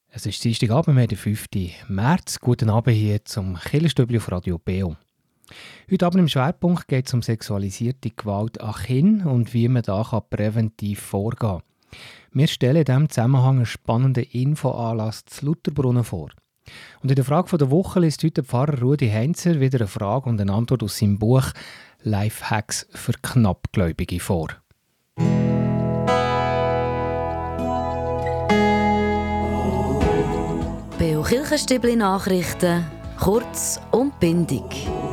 Es ist Dienstagabend, wir haben den 5. März. Guten Abend hier zum Kirchenstübli auf Radio BO. Heute Abend im Schwerpunkt geht es um sexualisierte Gewalt an Kindern und wie man da präventiv vorgehen kann. Wir stellen in diesem Zusammenhang einen spannenden Infoanlass zu Lutherbrunnen vor. Und in der Frage der Woche liest heute der Pfarrer Rudi Heinzer wieder eine Frage und eine Antwort aus seinem Buch «Lifehacks für Knappgläubige» vor. BO Kirchenstübli Nachrichten, kurz und bindig.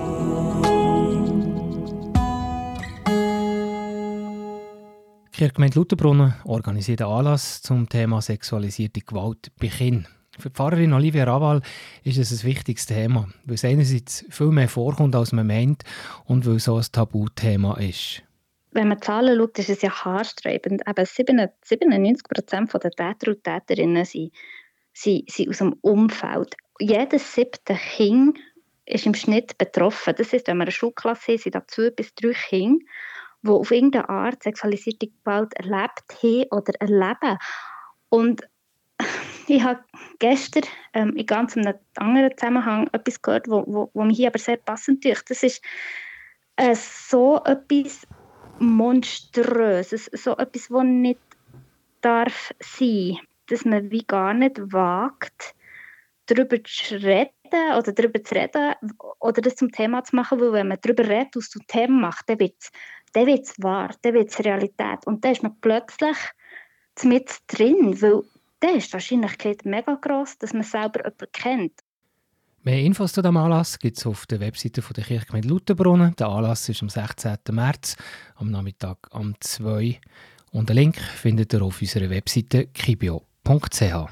Die Kirchgemeinde Lutherbrunnen organisiert einen Anlass zum Thema sexualisierte Gewalt bei Kindern. Für die Pfarrerin Olivia Raval ist es ein wichtiges Thema, weil es einerseits viel mehr vorkommt, als man meint und weil es so ein Tabuthema ist. Wenn man Zahlen schaut, ist es ja haarsträubend. Eben 97% der Täter und Täterinnen sind aus dem Umfeld. Jedes 7. Kind ist im Schnitt betroffen. Das heisst, wenn wir eine Schulklasse haben, sind da 2 bis 3 Kinder, die auf irgendeine Art sexualisierte Gewalt erlebt haben oder erleben. Und ich habe gestern in ganz einem anderen Zusammenhang etwas gehört, wo mich hier aber sehr passend tut. Das ist so etwas Monströses, so etwas, das nicht darf sein, dass man wie gar nicht wagt, darüber zu reden oder das zum Thema zu machen, weil wenn man darüber redet, aus dem Thema macht, dann wird es wahr, dann wird es Realität. Und dann ist man plötzlich mit drin, weil dann ist die Wahrscheinlichkeit mega gross, dass man selber jemanden kennt. Mehr Infos zu diesem Anlass gibt es auf der Webseite der Kirchgemeinde Lutherbrunnen. Der Anlass ist am 16. März, am Nachmittag um 2 Uhr. Und den Link findet ihr auf unserer Webseite kibio.ch.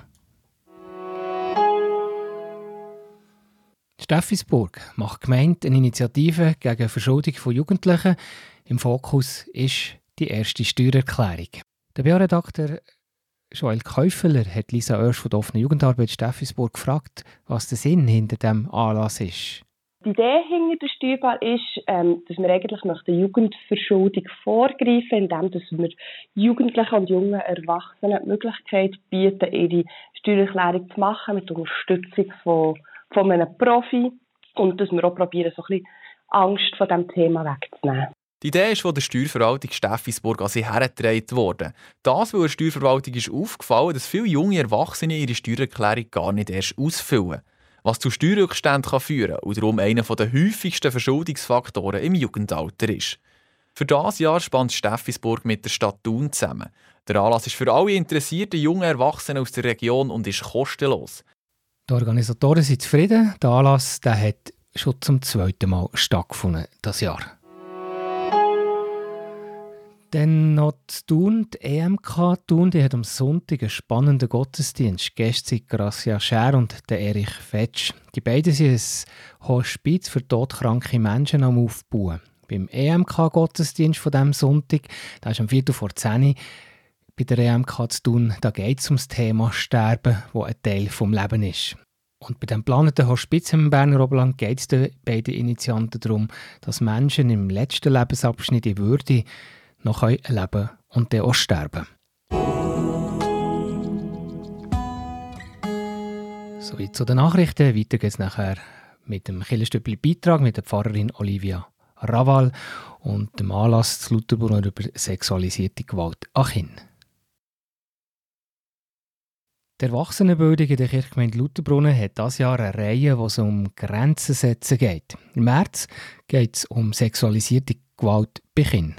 Steffisburg macht Gemeinde eine Initiative gegen Verschuldung von Jugendlichen. Im Fokus ist die erste Steuererklärung. Der BO-Redakteur Joel Käufeler hat Lisa Oersch von der offenen Jugendarbeit Steffisburg gefragt, was der Sinn hinter diesem Anlass ist. Die Idee hinter der Steuerbar ist, dass wir eigentlich nach der Jugendverschuldung vorgreifen, indem wir Jugendlichen und jungen Erwachsenen die Möglichkeit bieten, ihre Steuererklärung zu machen mit Unterstützung von einem Profi und dass wir auch probieren, so ein bisschen Angst von diesem Thema wegzunehmen. Die Idee ist von der Steuerverwaltung Steffisburg an sie hergetragen worden. Das, weil der Steuerverwaltung ist aufgefallen, dass viele junge Erwachsene ihre Steuererklärung gar nicht erst ausfüllen. Was zu Steuerrückständen kann führen und darum einer der häufigsten Verschuldungsfaktoren im Jugendalter ist. Für dieses Jahr spannt Steffisburg mit der Stadt Thun zusammen. Der Anlass ist für alle interessierten jungen Erwachsenen aus der Region und ist kostenlos. Die Organisatoren sind zufrieden. Der Anlass hat schon zum 2. Mal stattgefunden dieses Jahr. Dann noch Thun, die EMK Thun, die hat am Sonntag einen spannenden Gottesdienst. Gäste sind Gracia Scher und der Erich Fetsch. Die beiden sind ein Hospiz für todkranke Menschen am Aufbauen. Beim EMK-Gottesdienst von diesem Sonntag, der ist um 10:45 bei der EMK zu Thun, da geht es um das Thema Sterben, das ein Teil des Lebens ist. Und bei dem geplanten Hospiz im Berner Oberland geht es den beiden Initianten darum, dass Menschen im letzten Lebensabschnitt in Würde noch leben und dann auch sterben. Soweit zu den Nachrichten. Weiter geht es nachher mit dem Kirchenstübli-Beitrag mit der Pfarrerin Olivia Raval und dem Anlass zu Lutherbrunnen über sexualisierte Gewalt an Kindern. Die Erwachsenenbildung in der Kirchgemeinde Lutherbrunnen hat dieses Jahr eine Reihe, wo es um Grenzen setzen geht. Im März geht es um sexualisierte Gewalt bei Kindern.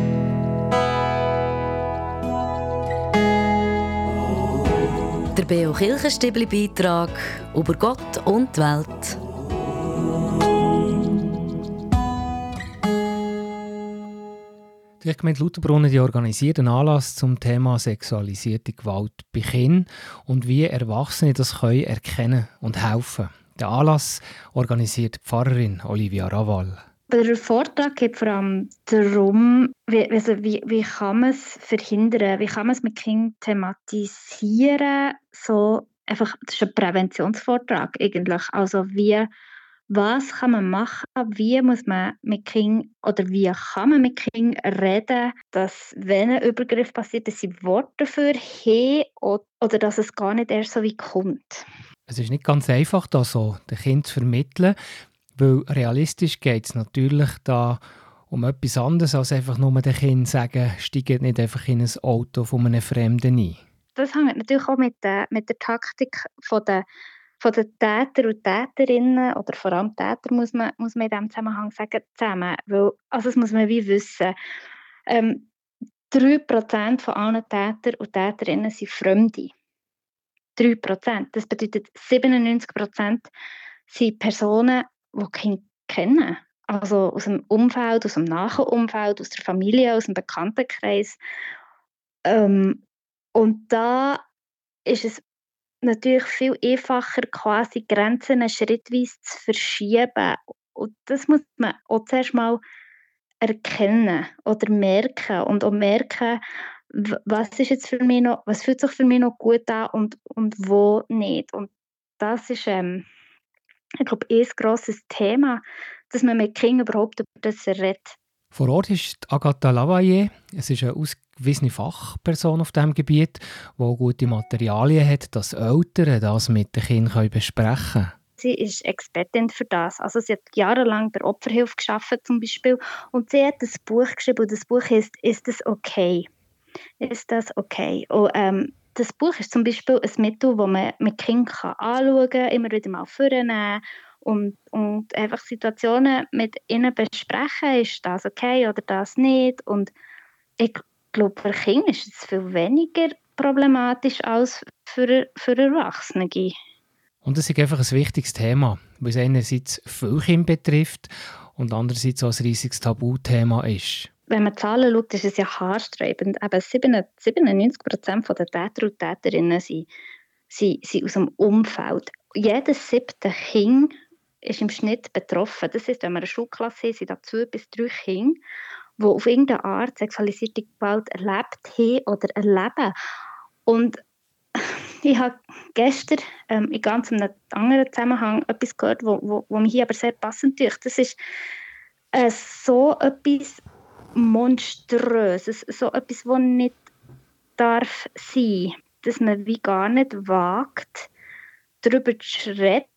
Der BO Kirchenstübli-Beitrag über Gott und die Welt. Die Kirchgemeinde Lutherbrunnen organisiert einen Anlass zum Thema sexualisierte Gewalt bei Kindern und wie Erwachsene das können erkennen und helfen. Den Anlass organisiert die Pfarrerin Olivia Raval. Der Vortrag geht vor allem darum, wie kann man es verhindern, wie kann man es mit Kindern thematisieren. So einfach, das ist ein Präventionsvortrag eigentlich. Also wie was kann man machen, wie muss man mit Kindern oder wie kann man mit Kindern reden, dass, wenn ein Übergriff passiert, dass sie Worte dafür haben oder dass es gar nicht erst so wie kommt. Es ist nicht ganz einfach, das so den Kindern zu vermitteln, weil realistisch geht es natürlich da um etwas anderes, als einfach nur den Kindern sagen, steigt nicht einfach in ein Auto von einem Fremden ein. Das hängt natürlich auch mit der Taktik von den Täter und Täterinnen, oder vor allem Täter, muss man in diesem Zusammenhang sagen, zusammen. Weil, also das muss man wie wissen. 3% von allen Tätern und Täterinnen sind Fremde. 3%. Das bedeutet, 97% sind Personen, die Kinder kennen. Also aus dem Umfeld, aus dem nahen Umfeld, aus der Familie, aus dem Bekanntenkreis. Und da ist es natürlich viel einfacher, quasi Grenzen schrittweise zu verschieben. Und das muss man auch zuerst mal erkennen oder merken. Und auch merken, was fühlt sich für mich noch gut an und wo nicht. Und das ist, ich glaube, ein grosses Thema, dass man mit Kindern überhaupt über das redet. Vor Ort ist Agatha Lavayer. Es ist eine ausgewiesene Fachperson auf diesem Gebiet, die gute Materialien hat, dass Eltern das mit den Kindern besprechen können. Sie ist Expertin für das. Also sie hat jahrelang bei der Opferhilfe gearbeitet zum Beispiel. Und sie hat ein Buch geschrieben und das Buch heißt «Ist das okay?» Ist das okay? Und, das Buch ist zum Beispiel ein Mittel, das man mit Kindern anschauen kann, immer wieder mal vornehmen und einfach Situationen mit ihnen besprechen. Ist das okay oder das nicht? Und ich glaube, für Kinder ist es viel weniger problematisch als für Erwachsene. Und es ist einfach ein wichtiges Thema, weil es einerseits viele Kinder betrifft und andererseits auch ein riesiges Tabuthema ist. Wenn man Zahlen schaut, ist es ja haarsträubend. Aber 97% der Täter und Täterinnen sind aus dem Umfeld. Jedes 7. Kind ist im Schnitt betroffen. Das heisst, wenn wir eine Schulklasse haben, sind da 2 bis 3 Kinder, die auf irgendeine Art sexualisierte Gewalt erlebt haben oder erleben. Und ich habe gestern in ganz einem anderen Zusammenhang etwas gehört, wo mich hier aber sehr passend tut. Das ist so etwas Monströses, so etwas, das nicht darf sein, dass man wie gar nicht wagt, darüber zu reden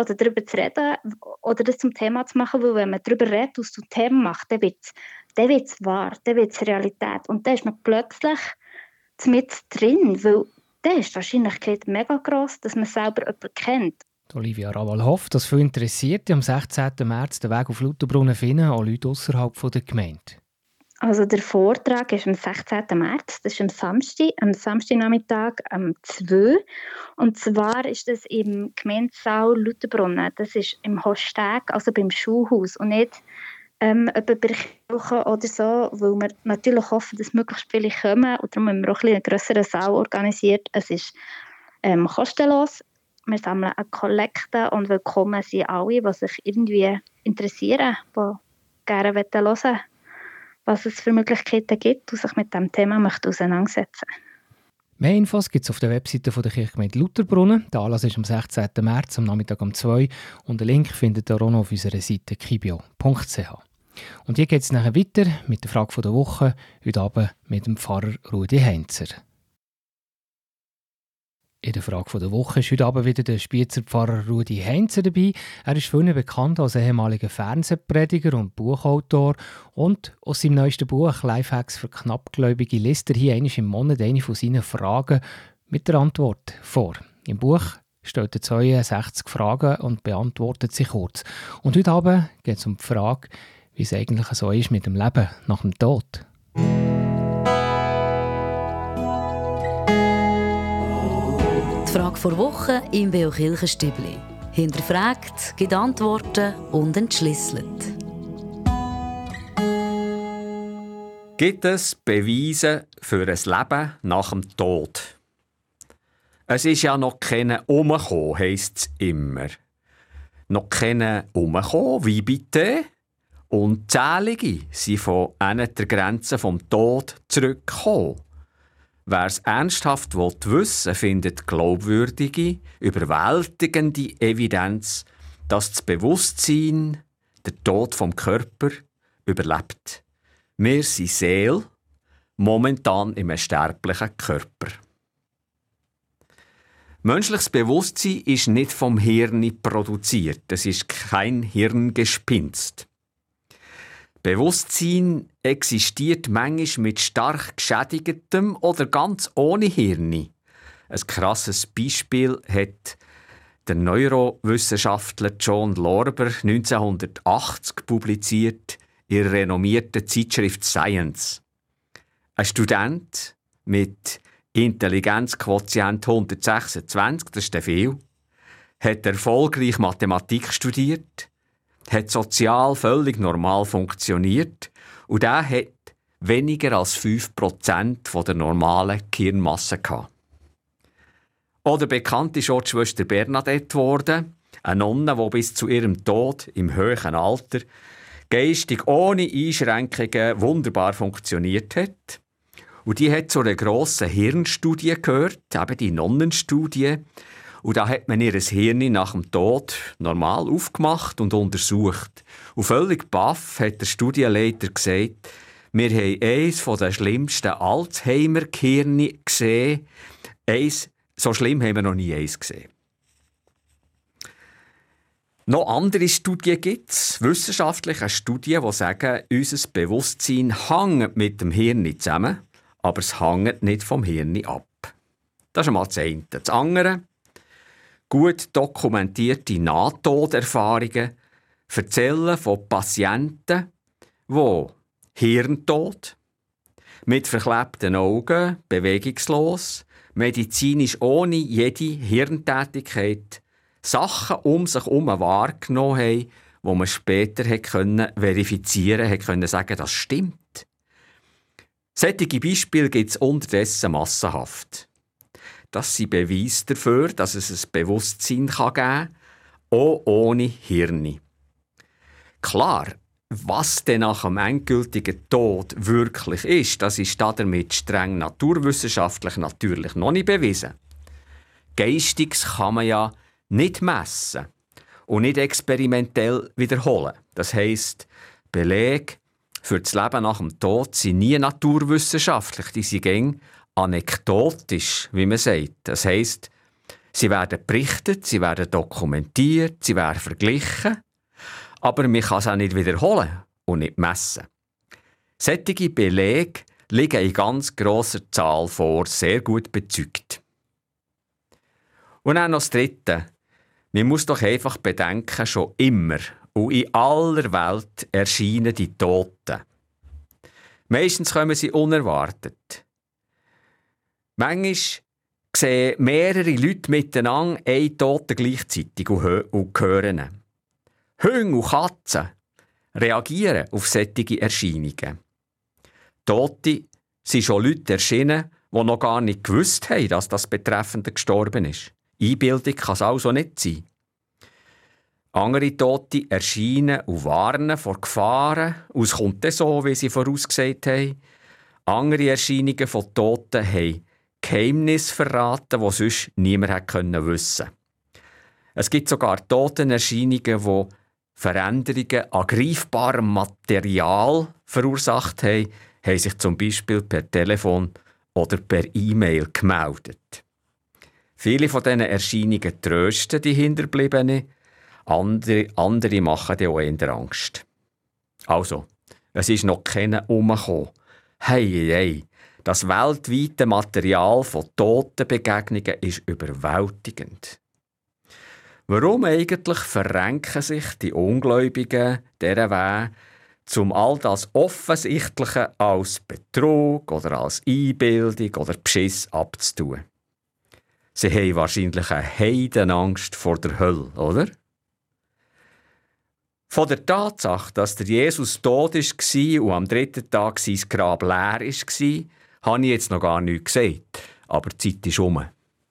oder das zum Thema zu machen, weil wenn man darüber redet, aus dem Thema macht, dann wird es wahr, dann wird es Realität. Und dann ist man plötzlich mit drin, weil dann ist die Wahrscheinlichkeit mega gross, dass man selber jemanden kennt. Olivia Raval hofft, dass viele Interessierte am 16. März den Weg auf Lauterbrunnen finden, auch Leute außerhalb der Gemeinde. Also der Vortrag ist am 16. März, das ist am Samstagnachmittag um 2. Und zwar ist das im Gemeindesaal Lauterbrunnen. Das ist im Hosteg, also beim Schulhaus und nicht etwa bei der Kirche oder so, weil wir natürlich hoffen, dass möglichst viele kommen und darum haben wir auch einen grösseren Saal organisiert. Es ist kostenlos. Wir sammeln eine Kollekte und willkommen sind alle, die sich irgendwie interessieren, die gerne hören wollen, was es für Möglichkeiten gibt und sich mit diesem Thema auseinandersetzen möchten. Mehr Infos gibt es auf der Webseite der Kirchgemeinde Lauterbrunnen. Der Anlass ist am 16. März, am Nachmittag um 2 und den Link findet ihr auch noch auf unserer Seite kibio.ch. Und hier geht es nachher weiter mit der Frage der Woche, heute Abend mit dem Pfarrer Rudi Heinzer. In der Frage der Woche ist heute Abend wieder der Spiezer Pfarrer Rudi Heinzer dabei. Er ist vielen bekannt als ehemaliger Fernsehprediger und Buchautor. Und aus seinem neuesten Buch «Lifehacks für Knappgläubige» liest er hier einmal im Monat eine von seinen Fragen mit der Antwort vor. Im Buch stellt er 62 Fragen und beantwortet sie kurz. Und heute Abend geht es um die Frage, wie es eigentlich so ist mit dem Leben nach dem Tod. Die Frage vor Woche im B.O. Kirchenstübli. Hinterfragt, gibt Antworten und entschlüsselt. Gibt es Beweise für ein Leben nach dem Tod? Es ist ja noch keiner umgekommen, heisst es immer. Noch keiner umgekommen, wie bitte? Unzählige sind von einer der Grenzen vom Tod zurückgekommen. Wer es ernsthaft wissen will, findet glaubwürdige, überwältigende Evidenz dass das Bewusstsein den Tod vom Körper überlebt. Wir sind Seele, momentan im sterblichen Körper. Menschliches Bewusstsein ist nicht vom Hirn produziert. Es ist kein Hirngespinst. Bewusstsein existiert manchmal mit stark geschädigtem oder ganz ohne Hirn. Ein krasses Beispiel hat der Neurowissenschaftler John Lorber 1980 publiziert in der renommierten Zeitschrift Science. Ein Student mit Intelligenzquotient 126, das ist viel, hat erfolgreich Mathematik studiert, hat sozial völlig normal funktioniert und er hat weniger als 5% der normalen Gehirnmasse gehabt. Oder bekannt ist auch die Schwester Bernadette geworden, eine Nonne, die bis zu ihrem Tod im hohen Alter geistig ohne Einschränkungen wunderbar funktioniert hat. Und die hat zu einer grossen Hirnstudie gehört, eben die Nonnenstudie. Und da hat man ihr Hirn nach dem Tod normal aufgemacht und untersucht. Und völlig baff hat der Studienleiter gesagt, wir haben eines der schlimmsten Alzheimer-Gehirne gesehen. So schlimm haben wir noch nie eins gesehen. Noch andere Studien gibt es, wissenschaftliche Studien, die sagen, unser Bewusstsein hängt mit dem Hirn zusammen, aber es hängt nicht vom Hirn ab. Das ist einmal das eine. Das andere, gut dokumentierte Nahtoderfahrungen erzählen von Patienten, die Hirntod, mit verklebten Augen, bewegungslos, medizinisch ohne jede Hirntätigkeit Sachen um sich herum wahrgenommen haben, die man später verifizieren konnte, sagen, das stimmt. Solche Beispiele gibt es unterdessen massenhaft. Das sind Beweise dafür, dass es ein Bewusstsein geben kann, auch ohne Hirn. Klar, was denn nach dem endgültigen Tod wirklich ist, das ist damit streng naturwissenschaftlich natürlich noch nicht bewiesen. Geistiges kann man ja nicht messen und nicht experimentell wiederholen. Das heisst, Belege für das Leben nach dem Tod sind nie naturwissenschaftlich, die sind gängig anekdotisch, wie man sagt. Das heisst, sie werden berichtet, sie werden dokumentiert, sie werden verglichen, aber man kann es auch nicht wiederholen und nicht messen. Solche Belege liegen in ganz grosser Zahl vor, sehr gut bezeugt. Und auch noch das Dritte. Man muss doch einfach bedenken, schon immer und in aller Welt erscheinen die Toten. Meistens kommen sie unerwartet. Manchmal sehen mehrere Leute miteinander einen Toten gleichzeitig und hören ihn. Hunde und Katzen reagieren auf solche Erscheinungen. Tote sind schon Leute erschienen, die noch gar nicht gewusst haben, dass das Betreffende gestorben ist. Einbildung kann es also nicht sein. Andere Tote erscheinen und warnen vor Gefahren, und es kommt dann so, wie sie vorausgesagt haben. Andere Erscheinungen von Toten haben Geheimnisse verraten, die sonst niemand hätte wissen können. Es gibt sogar Totenerscheinungen, die Veränderungen an greifbarem Material verursacht haben sich zum Beispiel per Telefon oder per E-Mail gemeldet. Viele von diesen Erscheinungen trösten die Hinterbliebenen, andere machen dann auch eher Angst. Also, es ist noch keiner umgekommen. Hey, das weltweite Material von Totenbegegnungen ist überwältigend. Warum eigentlich verrenken sich die Ungläubigen dieser Weg, um all das Offensichtliche als Betrug oder als Einbildung oder Beschiss abzutun? Sie haben wahrscheinlich eine Heidenangst vor der Hölle, oder? Von der Tatsache, dass der Jesus tot war und am dritten Tag sein Grab leer war, habe ich jetzt noch gar nichts gesagt. Aber die Zeit ist um.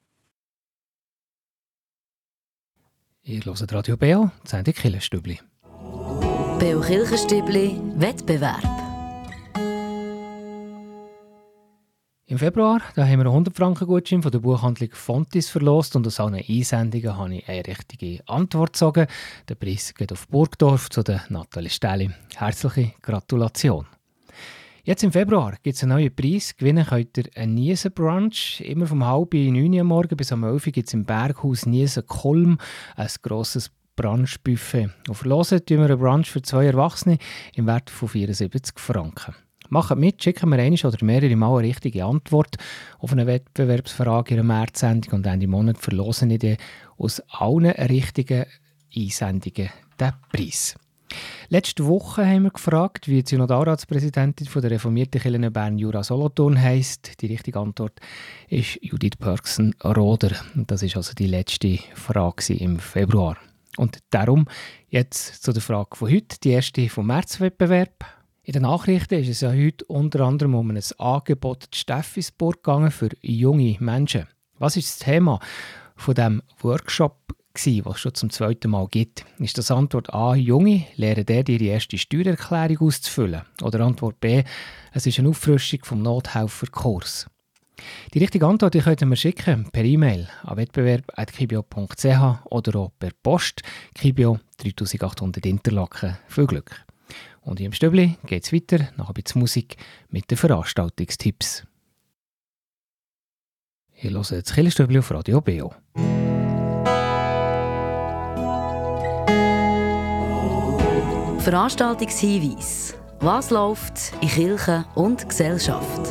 Ihr hört Radio Beo, die Sendung Kirchenstübli. Beo Kirchenstübli Wettbewerb. Im Februar da haben wir einen 100-Franken-Gutschein von der Buchhandlung Fontis verlost und aus allen Einsendungen habe ich eine richtige Antwort gezogen. Der Preis geht auf Burgdorf zu der Nathalie Stähli. Herzliche Gratulation. Jetzt im Februar gibt es einen neuen Preis. Gewinnen könnt ihr einen Niesen-Brunch. Immer vom 8:30 am Morgen bis um 11 Uhr gibt es im Berghaus Niesen-Kolm ein grosses Brunchbuffet. Und verlosen tun wir einen Brunch für 2 Erwachsene im Wert von 74 Franken. Macht mit, schicken wir eine oder mehrere Mal eine richtige Antwort auf eine Wettbewerbsfrage in einer Märzsendung und Ende Monat verlosen ich dann aus allen richtigen Einsendungen den Preis. Letzte Woche haben wir gefragt, wie die Synodalratspräsidentin der reformierten Kirche Bern-Jura-Solothurn heisst. Die richtige Antwort ist Judith Pörksen-Roder. Das war also die letzte Frage im Februar. Und darum jetzt zu der Frage von heute, die erste vom Märzwettbewerb. In den Nachrichten ist es ja heute unter anderem um ein Angebot in Steffisburg gegangen für junge Menschen. Was ist das Thema von diesem Workshop, den es schon zum 2. Mal gibt? Ist das Antwort A, Junge lernen dort ihre erste Steuererklärung auszufüllen? Oder Antwort B, es ist eine Auffrischung vom Nothelferkurs? Die richtige Antwort könnt ihr mir schicken per E-Mail an wettbewerb@kibio.ch oder auch per Post Kibio 3800 Interlaken. Viel Glück! Und im Stübli geht es weiter nach ein bisschen Musik mit den Veranstaltungstipps. Ihr hört das Kirchenstübli auf Radio Beo. Veranstaltungshinweis. Was läuft in Kirche und Gesellschaft?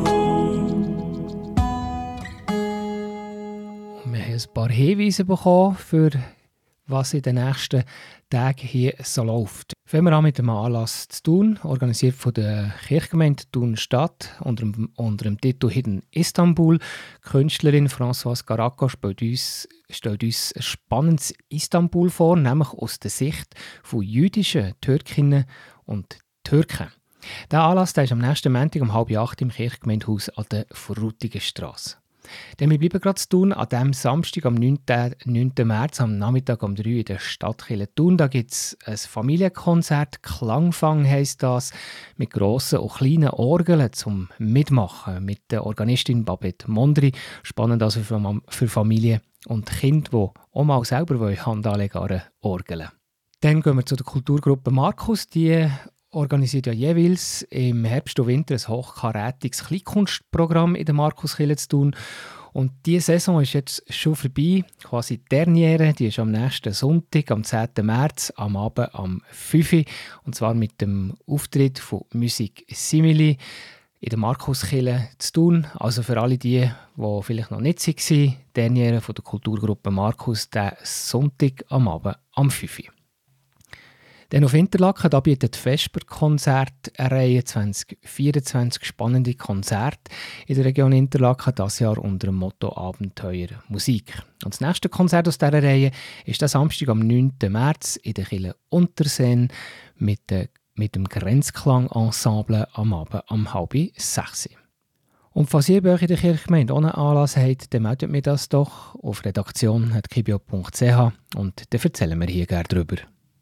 Wir haben ein paar Hinweise bekommen, für was in den nächsten Tagen hier so läuft. Fangen wir an mit dem Anlass zu Thun, organisiert von der Kirchgemeinde Thun-Stadt unter dem Titel Hidden Istanbul. Die Künstlerin Françoise Garacco stellt uns ein spannendes Istanbul vor, nämlich aus der Sicht von jüdischen Türkinnen und Türken. Der Anlass ist am nächsten Montag um 7:30 im Kirchgemeindehaus an der Frutigenstrasse. Denn wir bleiben gerade zu Thun an diesem Samstag, am 9. März, am Nachmittag um 3 Uhr in der Stadtkirche Thun. Da gibt es ein Familienkonzert, Klangfang heisst das, mit grossen und kleinen Orgeln zum Mitmachen, mit der Organistin Babette Mondri. Spannend also für Familien und Kinder, die auch mal selber Hand anlegen an Orgeln. Dann gehen wir zu der Kulturgruppe Markus. Die organisiert ja jeweils im Herbst und Winter ein hochkarätiges Kleinkunstprogramm in der Markuskirche zu tun. Und diese Saison ist jetzt schon vorbei, quasi die Derniere, die ist am nächsten Sonntag, am 10. März, am Abend um 5 Uhr. Und zwar mit dem Auftritt von Musik Simili in der Markuskirche zu tun. Also für alle die vielleicht noch nicht waren, die Derniere von der Kulturgruppe Markus, der Sonntag am Abend um 5 Uhr. Dann auf Interlaken, da bietet die Vesperkonzert eine Reihe 2024 spannende Konzerte in der Region Interlaken, dieses Jahr unter dem Motto Abenteuer Musik. Und das nächste Konzert aus dieser Reihe ist das Samstag am 9. März in der Kirche Unterseen mit dem Grenzklang-Ensemble am Abend um 5:30 Uhr. Und falls ihr bei euch in der Kirchgemeinde auch einen Anlass habt, dann meldet mir das doch auf redaktion@kibio.ch und dann erzählen wir hier gerne darüber.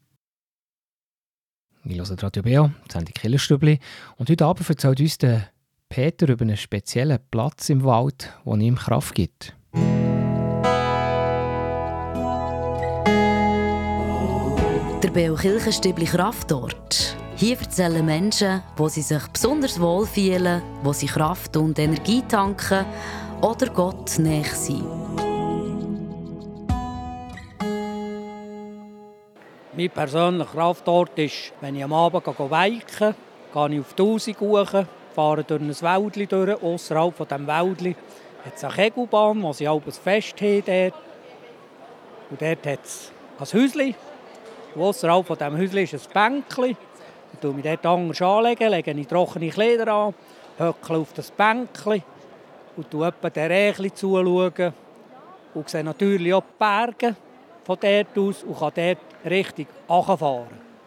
Ich höre Radio Beo, die Sendung Kirchenstübli. Und heute Abend erzählt uns der Peter über einen speziellen Platz im Wald, der ihm Kraft gibt. Der Beo Kirchenstübli Kraftort. Hier erzählen Menschen, wo sie sich besonders wohlfühlen, wo sie Kraft und Energie tanken oder Gott näher sind. Mein persönlicher Kraftort ist, wenn ich am Abend biken gehe ich auf die Hausung hoch, fahre durch ein Wäldchen durch. Ausserhalb von diesem Wäldchen hat es eine Kegelbahn, wo sie ein Fest haben dort. Und dort hat es ein Häuschen. Und ausserhalb von diesem Häuschen ist ein Bänkchen. Ich lege mich dort anders anlegen, lege trockene Kleider an, höckle auf das Bänkchen und schaue etwa den Rächchen zuschauen. Und sehe natürlich auch die Berge von dort aus und kann dort richtig runterfahren.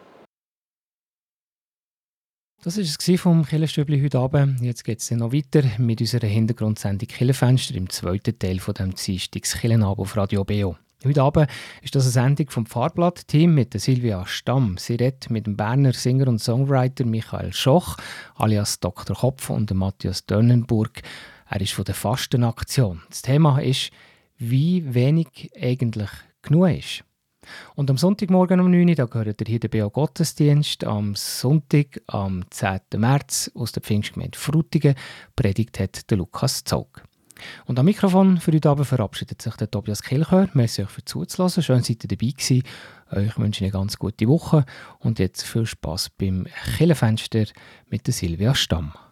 Das war es vom Kirchenstübli heute Abend. Jetzt geht es noch weiter mit unserer Hintergrundsendung Kirchenfenster im zweiten Teil von dem Dienstags-Kirchenabend auf Radio Beo. Heute Abend ist das eine Sendung vom Fahrblatt-Team mit der Silvia Stamm. Sie redet mit dem Berner Singer und Songwriter Michael Schoch, alias Dr. Kopf, und dem Matthias Dörnenburg Er ist von der Fastenaktion. Das Thema ist, wie wenig eigentlich genug ist. Und am Sonntagmorgen um 9 Uhr, da gehört ihr hier den BO-Gottesdienst. Am Sonntag, am 10. März, aus der Pfingstgemeinde Frutigen, predigt hat der Lukas Zog. Und am Mikrofon für heute Abend verabschiedet sich der Tobias Kilchör. Merci euch für zuzuhören. Schön, seid ihr dabei gewesen. Euch wünsche ich eine ganz gute Woche und jetzt viel Spass beim Kirchenfenster mit der Silvia Stamm.